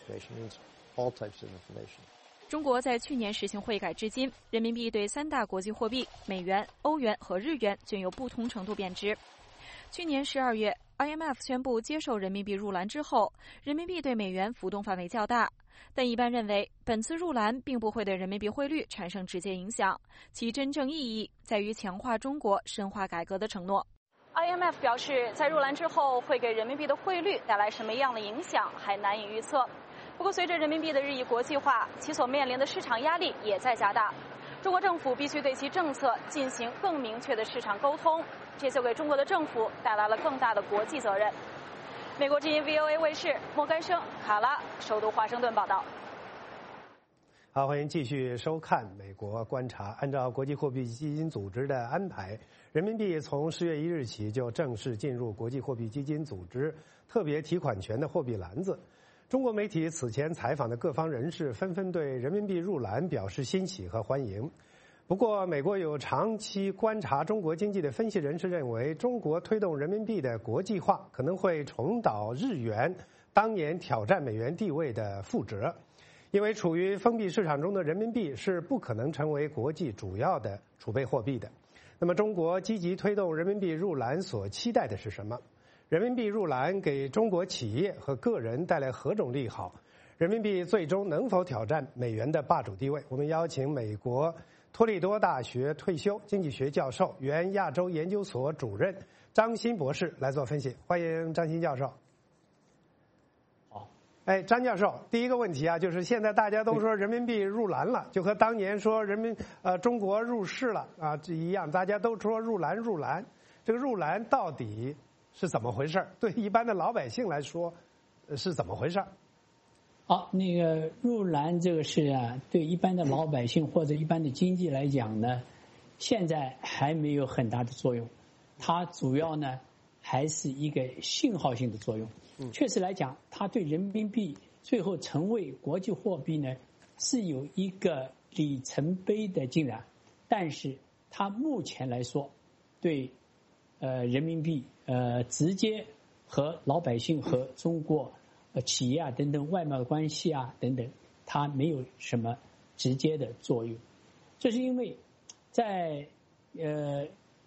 中国在去年实行汇改至今，人民币对三大国际货币美元、欧元和日元均有不同程度贬值。去年十二月 I M F 宣布接受人民币入篮之后，人民币对美元浮动范围较大，但一般认为本次入篮并不会对人民币汇率产生直接影响，其真正意义在于强化中国深化改革的承诺。I M F 表示，在入篮之后会给人民币的汇率带来什么样的影响还难以预测。不过随着人民币的日益国际化，其所面临的市场压力也在加大，中国政府必须对其政策进行更明确的市场沟通，这就给中国的政府带来了更大的国际责任。美国之音 V O A 卫视莫干生、卡拉，首都华盛顿报道。 好，欢迎继续收看《美国观察》。按照国际货币基金组织的安排，人民币从十月一日起就正式进入国际货币基金组织特别提款权的货币篮子。中国媒体此前采访的各方人士纷纷对人民币入篮表示欣喜和欢迎。不过，美国有长期观察中国经济的分析人士认为，中国推动人民币的国际化可能会重蹈日元当年挑战美元地位的覆辙，因为处于封闭市场中的人民币是不可能成为国际主要的储备货币的。那么，中国积极推动人民币入篮所期待的是什么？人民币入篮给中国企业和个人带来何种利好？人民币最终能否挑战美元的霸主地位？我们邀请美国托利多大学退休经济学教授、原亚洲研究所主任张欣博士来做分析。欢迎张欣教授。 好， 哎，张教授，第一个问题啊，就是现在大家都说人民币入篮了，就和当年说人民呃中国入市了啊这一样，大家都说入篮入篮，这个入篮到底是怎么回事？对一般的老百姓来说，是怎么回事？ 好，那个入篮这个事啊，对一般的老百姓或者一般的经济来讲呢，现在还没有很大的作用。它主要呢还是一个信号性的作用。嗯，确实来讲，它对人民币最后成为国际货币呢是有一个里程碑的进展，但是它目前来说，对呃人民币呃直接和老百姓和中国呃企业啊等等外贸的关系啊等等，它没有什么直接的作用。这是因为在呃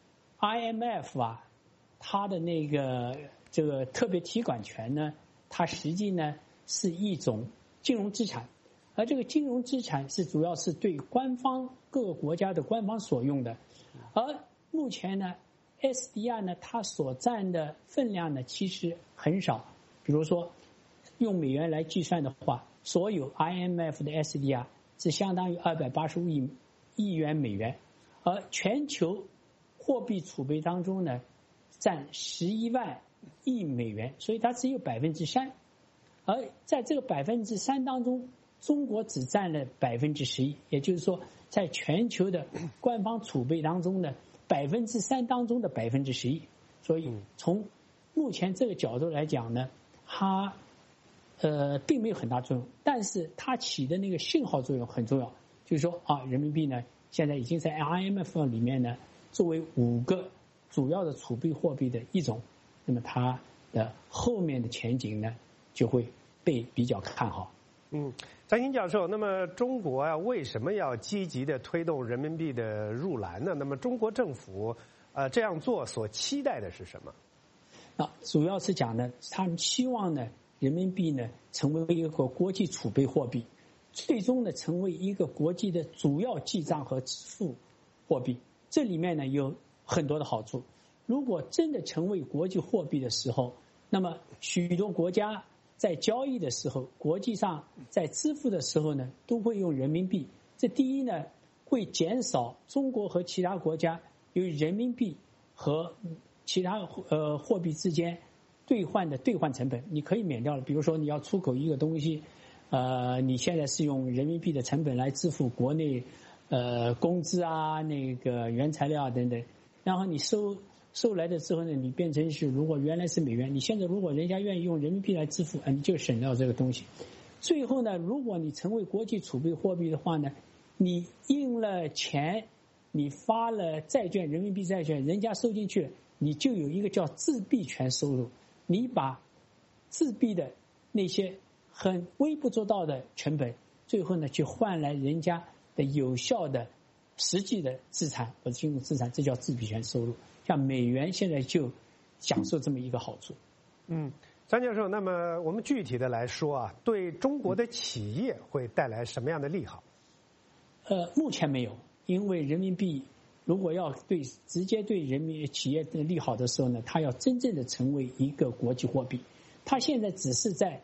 I M F 啊，它的那个这个特别提款权呢，它实际呢是一种金融资产，而这个金融资产是主要是对官方各个国家的官方所用的，而目前呢 S D R 呢它所占的分量呢其实很少，比如说用美元来计算的话，所有 I M F 的 S D R 是相当于二百八十五亿亿元美元，而全球货币储备当中呢占十一万亿美元，所以它只有百分之三，而在这个百分之三当中，中国只占了百分之十一，也就是说，在全球的官方储备当中呢，百分之三当中的百分之十一，所以从目前这个角度来讲呢，它呃并没有很大作用，但是它起的那个信号作用很重要，就是说啊，人民币呢现在已经在 I M F 里面呢作为五个主要的储备货币的一种，那么它的后面的前景呢就会被比较看好。 嗯，张欣教授，那么中国啊为什么要积极的推动人民币的入篮呢？那么中国政府呃这样做所期待的是什么？ 啊，主要是讲呢，他们希望呢人民币呢成为一个国际储备货币，最终呢成为一个国际的主要记账和支付货币。这里面呢有很多的好处。如果真的成为国际货币的时候，那么许多国家在交易的时候，国际上在支付的时候呢，都会用人民币。这第一呢，会减少中国和其他国家由于人民币和其他呃货币之间兑换的兑换成本，你可以免掉了。比如说你要出口一个东西，呃，你现在是用人民币的成本来支付国内呃工资啊、那个原材料啊等等，然后你收。收来的之后呢，你变成是如果原来是美元，你现在如果人家愿意用人民币来支付，啊，你就省掉这个东西。最后呢，如果你成为国际储备货币的话呢，你印了钱，你发了债券，人民币债券，人家收进去了，你就有一个叫自币权收入。你把自币的那些很微不足道的成本，最后呢，去换来人家的有效的实际的资产或者金融资产，这叫自币权收入。像美元现在就享受这么一个好处。 嗯，张教授，那么我们具体的来说啊，对中国的企业会带来什么样的利好？ 呃，目前没有，因为人民币如果要对直接对人民企业的利好的时候呢，它要真正的成为一个国际货币。它现在只是在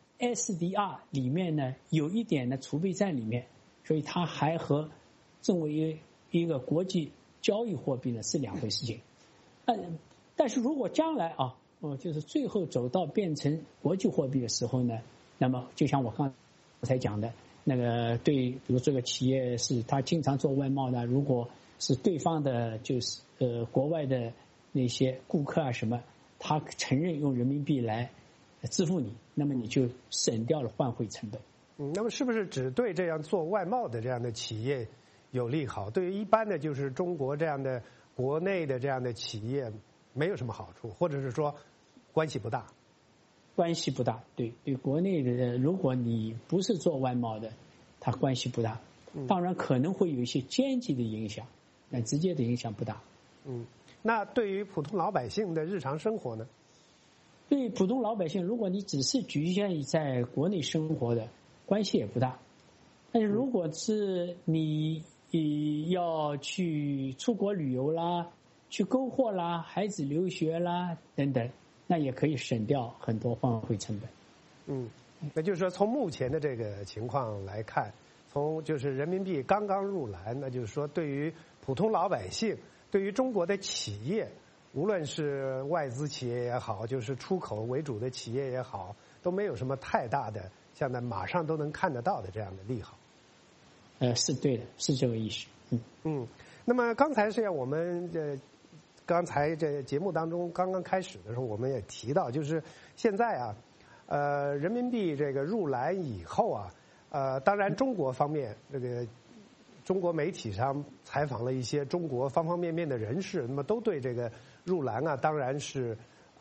S D R 里面呢有一点的储备在里面，所以它还和作为一个国际交易货币呢是两回事情。嗯，但是如果将来啊，哦，就是最后走到变成国际货币的时候呢，那么就像我刚才讲的，那个对，比如这个企业是他经常做外贸的，如果是对方的，就是呃国外的那些顾客啊什么，他承认用人民币来支付你，那么你就省掉了换汇成本。 嗯，那么是不是只对这样做外贸的这样的企业有利好？对于一般的就是中国这样的国内的这样的企业没有什么好处，或者是说关系不大？ 关系不大，对对，国内的如果你不是做外贸的，它关系不大。当然可能会有一些间接的影响，但直接的影响不大。 嗯，那对于普通老百姓的日常生活呢？ 对普通老百姓，如果你只是局限于在国内生活的，关系也不大。但是如果是你要去出国旅游啦、去购货啦、孩子留学啦等等，那也可以省掉很多换汇成本。 嗯，那就是说从目前的这个情况来看，从就是人民币刚刚入篮，那就是说对于普通老百姓，对于中国的企业，无论是外资企业也好，就是出口为主的企业也好，都没有什么太大的现在马上都能看得到的这样的利好。 呃，是对的，是这个意思。嗯嗯，那么刚才是我们这刚才这节目当中刚刚开始的时候，我们也提到，就是现在啊，呃，人民币这个入篮以后啊，呃，当然中国方面这个中国媒体上采访了一些中国方方面面的人士，那么都对这个入篮啊，当然是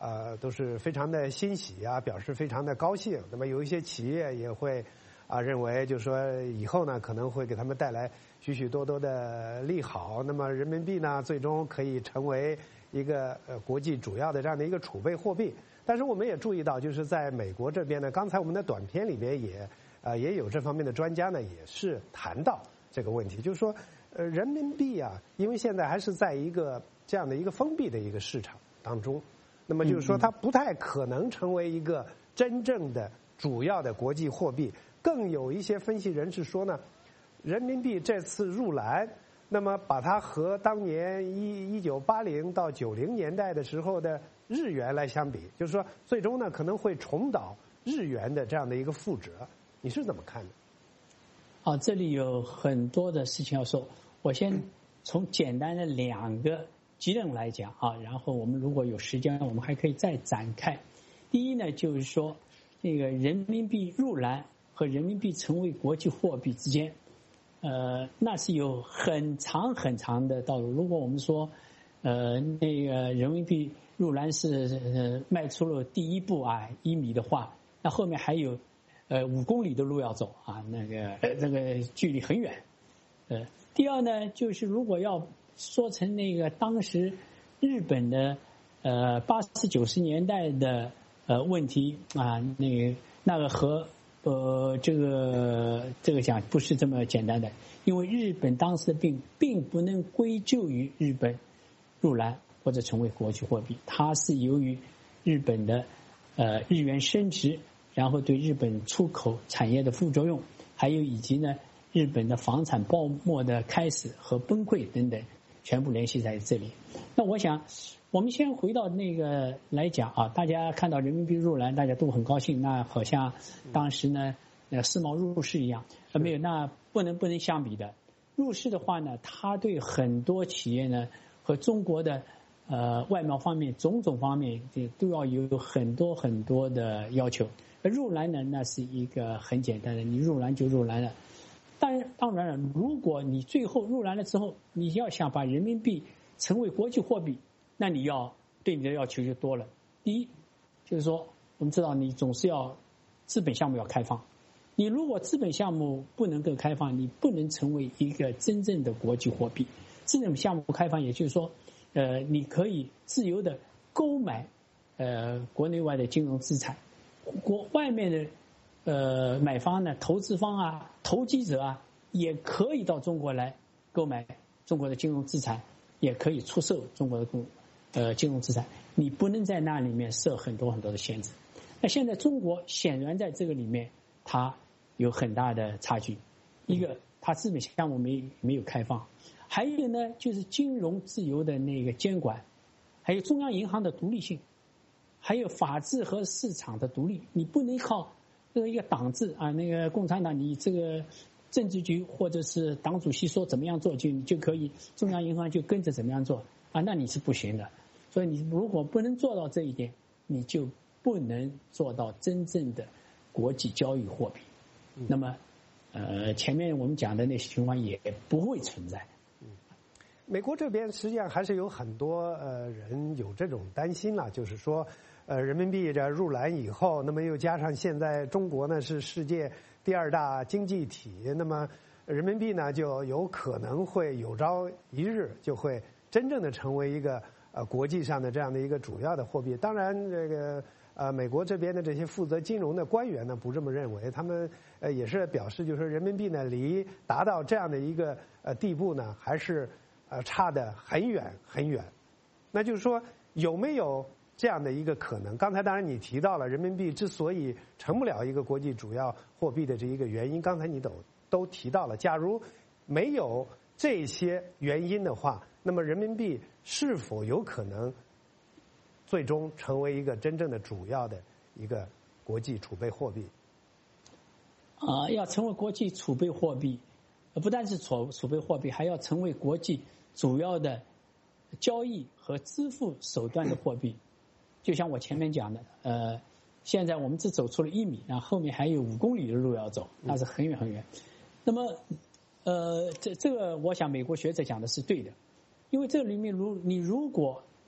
呃都是非常的欣喜啊，表示非常的高兴。那么有一些企业也会啊认为，就是说以后呢可能会给他们带来许许多多的利好。那么人民币呢，最终可以成为一个呃国际主要的这样的一个储备货币。但是我们也注意到，就是在美国这边呢，刚才我们的短片里边也呃也有这方面的专家呢，也是谈到这个问题，就是说呃人民币啊，因为现在还是在一个这样的一个封闭的一个市场当中。那么就是说，它不太可能成为一个真正的主要的国际货币。更有一些分析人士说呢，人民币这次入篮，那么把它和当年一一九八零到九零年代的时候的日元来相比，就是说最终呢可能会重蹈日元的这样的一个覆辙。你是怎么看的？ 啊，这里有很多的事情要说，我先从简单的两个结论来讲啊，然后我们如果有时间，我们还可以再展开。第一呢，就是说这个人民币入篮和人民币成为国际货币之间，呃，那是有很长很长的道路。如果我们说，呃，那个人民币入篮是呃迈出了第一步啊，一米的话，那后面还有呃五公里的路要走啊，那个那个距离很远。呃，第二呢，就是如果要说成那个当时日本的呃八十九十年代的呃问题啊，那个那个和呃这个这个讲不是这么简单的，因为日本当时的病并不能归咎于日本入篮或者成为国际货币，它是由于日本的呃日元升值，然后对日本出口产业的副作用，还有以及呢日本的房产泡沫的开始和崩溃等等，全部联系在这里。那我想我们先回到那个来讲啊，大家看到人民币入篮，大家都很高兴，那好像当时呢呃世贸入市一样，呃没有，那不能不能相比的。入市的话呢，它对很多企业呢和中国的呃外贸方面种种方面都要有很多很多的要求。而入篮呢，那是一个很简单的，你入篮就入篮了。当然当然了，如果你最后入篮了之后，你要想把人民币成为国际货币，那你要对你的要求就多了。第一，就是说我们知道你总是要资本项目要开放，你如果资本项目不能够开放，你不能成为一个真正的国际货币。资本项目开放，也就是说，呃，你可以自由的购买呃国内外的金融资产，国外面的呃买方呢、投资方啊、投机者啊，也可以到中国来购买中国的金融资产，也可以出售中国的公呃金融资产。你不能在那里面设很多很多的限制。那现在中国显然在这个里面，它有很大的差距。一个，它资本项目没没有开放；还有呢，就是金融自由的那个监管，还有中央银行的独立性，还有法治和市场的独立。你不能靠这个一个党制啊，那个共产党，你这个政治局或者是党主席说怎么样做，就你就可以中央银行就跟着怎么样做啊，那你是不行的。所以你如果不能做到这一点，你就不能做到真正的国际交易货币。那么，呃，前面我们讲的那些情况也不会存在。 美国这边实际上还是有很多呃人有这种担心了，就是说，呃，人民币这入篮以后，那么又加上现在中国呢是世界第二大经济体，那么人民币呢就有可能会有朝一日就会真正的成为一个呃国际上的这样的一个主要的货币。当然，这个呃美国这边的这些负责金融的官员呢不这么认为，他们呃也是表示，就是说人民币呢离达到这样的一个呃地步呢还是呃差得很远很远。那就是说有没有这样的一个可能？刚才当然你提到了人民币之所以成不了一个国际主要货币的这一个原因，刚才你都都提到了。假如没有这些原因的话，那么人民币是否有可能最终成为一个真正的主要的一个国际储备货币？ 啊，要成为国际储备货币，不单是储储备货币，还要成为国际主要的交易和支付手段的货币。就像我前面讲的，呃，现在我们只走出了一米，然后后面还有五公里的路要走，那是很远很远。那么，呃，这这个我想美国学者讲的是对的，因为这里面如你如果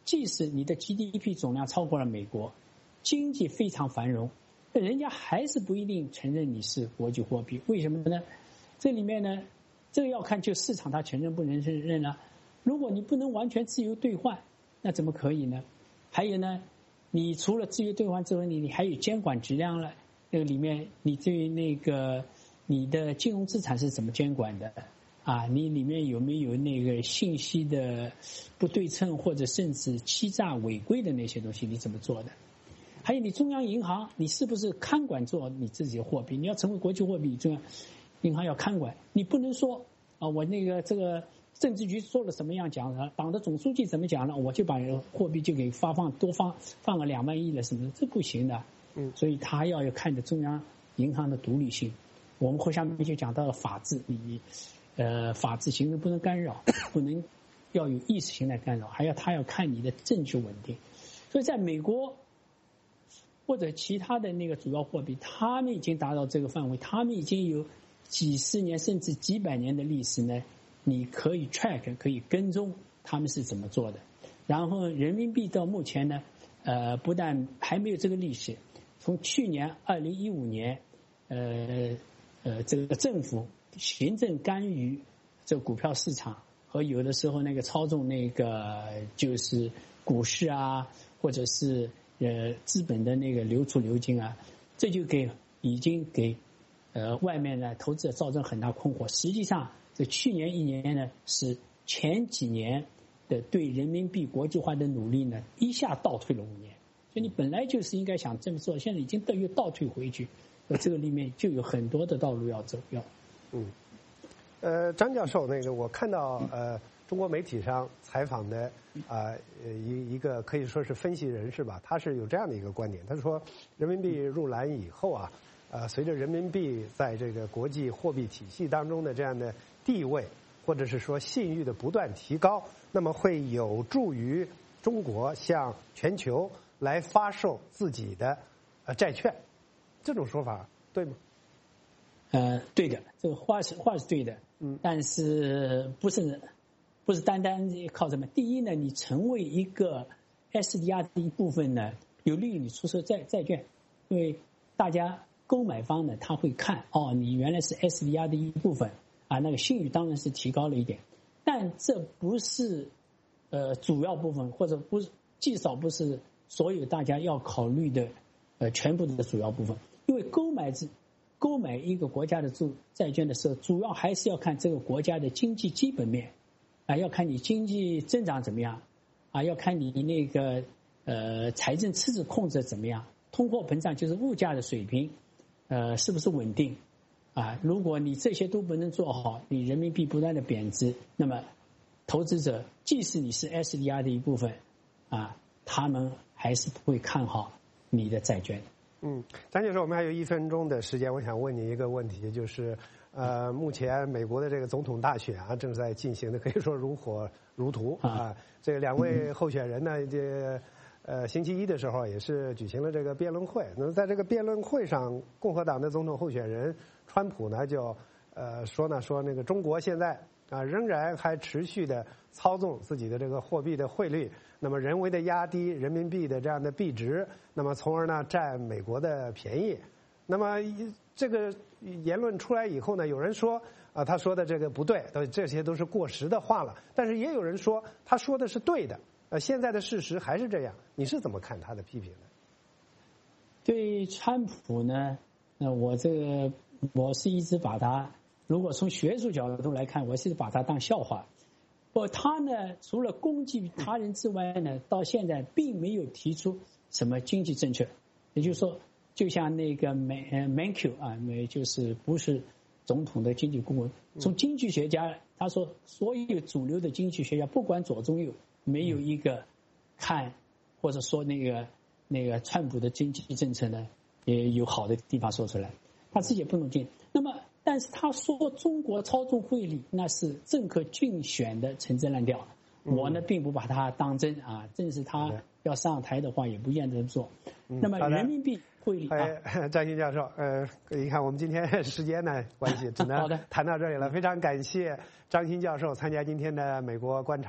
即使你的 G D P 总量超过了美国，经济非常繁荣，人家还是不一定承认你是国际货币。为什么呢？这里面呢，这个要看就市场它承认不能承认了。如果你不能完全自由兑换，那怎么可以呢？还有呢，你除了自由兑换之外，你你还有监管质量了。那个里面，你对于那个你的金融资产是怎么监管的？啊，你里面有没有那个信息的不对称或者甚至欺诈违规的那些东西？你怎么做的？还有你中央银行，你是不是看管做你自己的货币？你要成为国际货币，中央银行要看管，你不能说啊，我那个这个政治局做了什么样讲了，党的总书记怎么讲了，我就把货币就给发放多放放个两万亿了什么的，这不行的。嗯，所以他要有看着中央银行的独立性。我们后下面就讲到了法治，你。呃，法治行为不能干扰，不能要有意识形态干扰，还要他要看你的政治稳定。所以在美国或者其他的那个主要货币，他们已经达到这个范围，他们已经有几十年甚至几百年的历史呢，你可以 track 可以跟踪他们是怎么做的。然后人民币到目前呢，呃，不但还没有这个历史，从去年二零一五年，呃呃，这个政府。行政干预这股票市场和有的时候那个操纵那个就是股市啊，或者是呃资本的那个流出流进啊，这就给已经给呃外面呢投资者造成很大困惑。实际上，这去年一年呢是前几年的对人民币国际化的努力呢一下倒退了五年。所以你本来就是应该想这么做，现在已经等于倒退回去，这个里面就有很多的道路要走要。 嗯，呃，张教授，那个我看到呃，中国媒体上采访的啊、呃、一一个可以说是分析人士吧，他是有这样的一个观点，他说，人民币入篮以后啊，呃，随着人民币在这个国际货币体系当中的这样的地位，或者是说信誉的不断提高，那么会有助于中国向全球来发售自己的呃债券，这种说法对吗？ 呃，对的，这个话是话是对的，嗯，但是不是不是单单靠什么？第一呢，你成为一个 S D R 的一部分呢，有利于你出售债债券，因为大家购买方呢他会看哦，你原来是 S D R 的一部分啊，那个信誉当然是提高了一点，但这不是呃主要部分，或者不是至少不是所有大家要考虑的呃全部的主要部分，因为购买制。购买一个国家的债债券的时候，主要还是要看这个国家的经济基本面，啊，要看你经济增长怎么样，啊，要看你那个呃财政赤字控制怎么样，通货膨胀就是物价的水平，呃，是不是稳定，啊，如果你这些都不能做好，你人民币不断的贬值，那么投资者即使你是 S D R 的一部分，啊，他们还是不会看好你的债券。 嗯，张教授，我们还有一分钟的时间，我想问你一个问题，就是呃，目前美国的这个总统大选啊，正在进行的，可以说如火如荼啊。这个两位候选人呢，这呃星期一的时候也是举行了这个辩论会。那么在这个辩论会上，共和党的总统候选人川普呢，就呃说呢说那个中国现在啊仍然还持续的操纵自己的这个货币的汇率。那么人为的压低人民币的这样的币值，那么从而呢占美国的便宜。那么这个言论出来以后呢，有人说啊他说的这个不对，这些都是过时的话了。但是也有人说他说的是对的。呃，现在的事实还是这样，你是怎么看他的批评的？ 对川普呢，呃，我这个我是一直把他，如果从学术角度来看，我是把他当笑话。不，他呢，除了攻击他人之外呢，到现在并没有提出什么经济政策。也就是说，就像那个梅呃 Mankiw 啊，就是不是总统的经济顾问，从经济学家他说，所有主流的经济学家，不管左中右，没有一个看或者说那个那个川普的经济政策呢，也有好的地方说出来，他自己也不能定。那么。但是他说中国操纵汇率，那是政客竞选的陈词滥调。我呢，并不把它当真啊。正是他要上台的话，也不见得做。那么人民币汇率啊， 张欣教授，呃，你看我们今天时间呢关系，只能谈到这里了。非常感谢张欣教授参加今天的美国观察。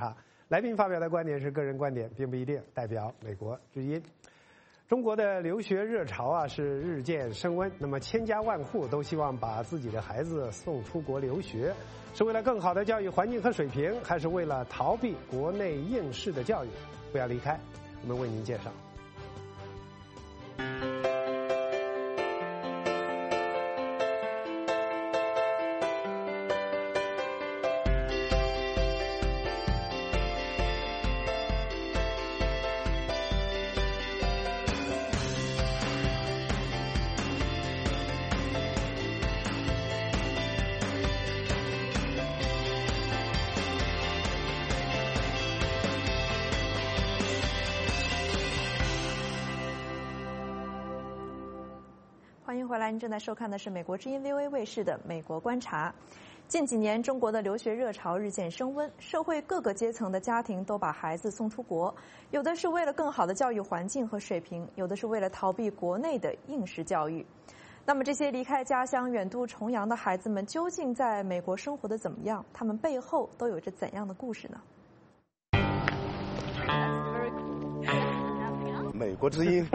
来宾发表的观点是个人观点，并不一定代表美国之音。中国的留学热潮啊是日渐升温，那么千家万户都希望把自己的孩子送出国留学，是为了更好的教育环境和水平，还是为了逃避国内应试的教育？不要离开，我们为您介绍。 欢迎回来，您正在收看的是美国之音 V O A 卫视的《美国观察》。近几年，中国的留学热潮日渐升温，社会各个阶层的家庭都把孩子送出国，有的是为了更好的教育环境和水平，有的是为了逃避国内的应试教育。那么，这些离开家乡远渡重洋的孩子们，究竟在美国生活的怎么样？他们背后都有着怎样的故事呢？ 美国之音。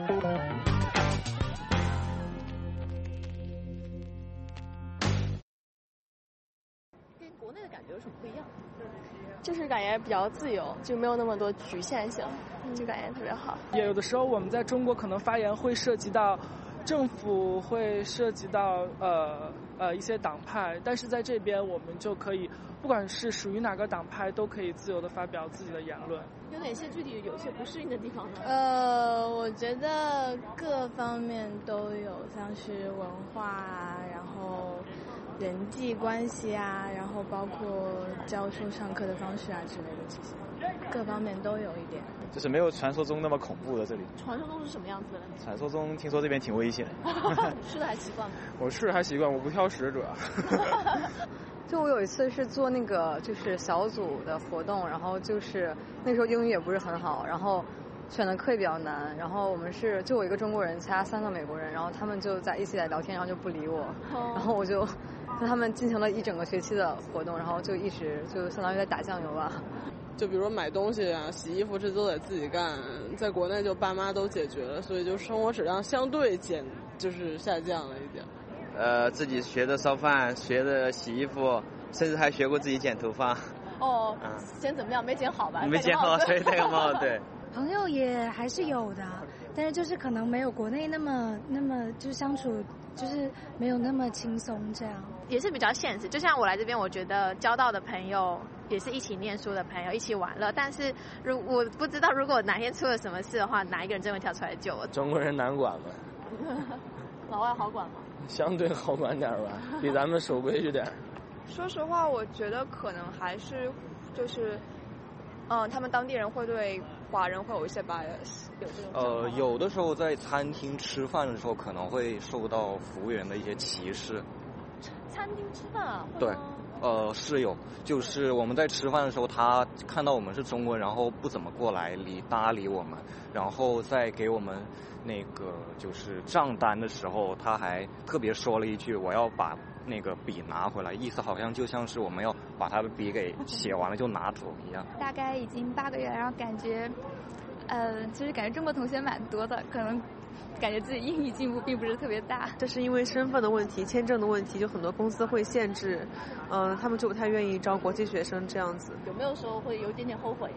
有什么不一样？就是感觉比较自由，就没有那么多局限性，就感觉特别好。 也有的时候我们在中国可能发言会涉及到政府，会涉及到呃呃一些党派，但是在这边我们就可以，不管是属于哪个党派，都可以自由地发表自己的言论。 有哪些具体有些不适应的地方呢？ 呃，我觉得各方面都有，像是文化啊，然后人际关系啊，然后包括教授上课的方式啊之类的，这些各方面都有一点。 就是没有传说中那么恐怖的这里。 传说中是什么样子的？ 传说中听说这边挺危险。 吃的还习惯吗？ 我吃的还习惯，我不挑食主要。 就我有一次是做那个就是小组的活动，然后就是那时候英语也不是很好，然后选的课也比较难，然后我们是就我一个中国人加三个美国人，然后他们就在一起来聊天，然后就不理我，哦、然后我就跟他们进行了一整个学期的活动，然后就一直就相当于在打酱油吧。 就比如说买东西啊、洗衣服这都得自己干，在国内就爸妈都解决了，所以就生活质量相对减就是下降了一点。 呃，自己学着烧饭，学着洗衣服，甚至还学过自己剪头发。 哦，嗯、剪怎么样？没剪好吧？ 没剪好，所以戴个帽子。对。 朋友也还是有的，但是就是可能没有国内那么那么就是相处就是没有那么轻松这样。 也是比较现实，就像我来这边，我觉得交到的朋友也是一起念书的朋友，一起玩乐。但是如我不知道，如果哪天出了什么事的话，哪一个人真会跳出来救我？ 中国人难管嘛。 老外好管吗？ 相对好管点吧，比咱们守规矩点。 说实话，我觉得可能还是就是，嗯，他们当地人会对华人会有一些 bias， 有这种。 呃，有的时候在餐厅吃饭的时候，可能会受到服务员的一些歧视。 餐厅吃饭啊？ 对，呃，是有，就是我们在吃饭的时候，他看到我们是中国人，然后不怎么过来理搭理我们，然后再给我们那个就是账单的时候，他还特别说了一句：“我要把那个笔拿回来。”意思好像就像是我们要把他的笔给写完了就拿走一样。 大概已经八个月，然后感觉，呃，其实感觉中国同学蛮多的，可能感觉自己英语进步并不是特别大。 这是因为身份的问题、签证的问题，就很多公司会限制，嗯、呃，他们就不太愿意招国际学生这样子。 有没有时候会有一点点后悔？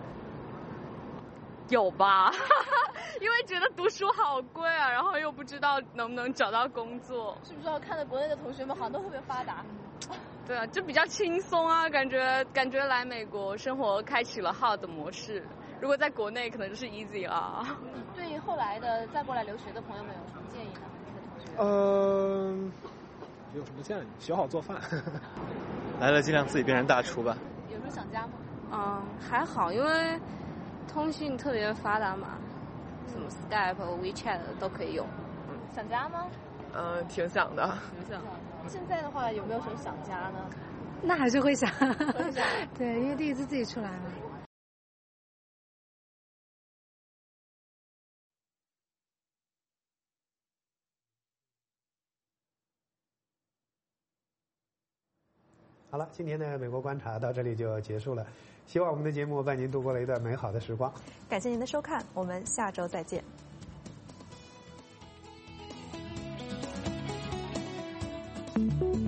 有吧，因为觉得读书好贵啊，然后又不知道能不能找到工作。 是不是看到国内的同学们好像都特别发达？ 对啊，就比较轻松啊，感觉感觉来美国生活开启了 hard 模式。如果在国内可能就是 easy 啦。 你对后来的再过来留学的朋友们有什么建议呢？ 呃，有什么建议？学好做饭。 来了尽量自己变成大厨吧。 有时候想家吗？ 嗯，还好，因为通讯特别发达嘛，什么 Skype、WeChat 都可以用。 想家吗？ 嗯，挺想的。 挺想。现在的话，有没有时候想家呢？ 那还是会想。 会想。 对，因为第一次自己出来嘛。 好了，今天的美国观察到这里就结束了，希望我们的节目伴您度过了一段美好的时光。 感谢您的收看，我们下周再见。 Thank you.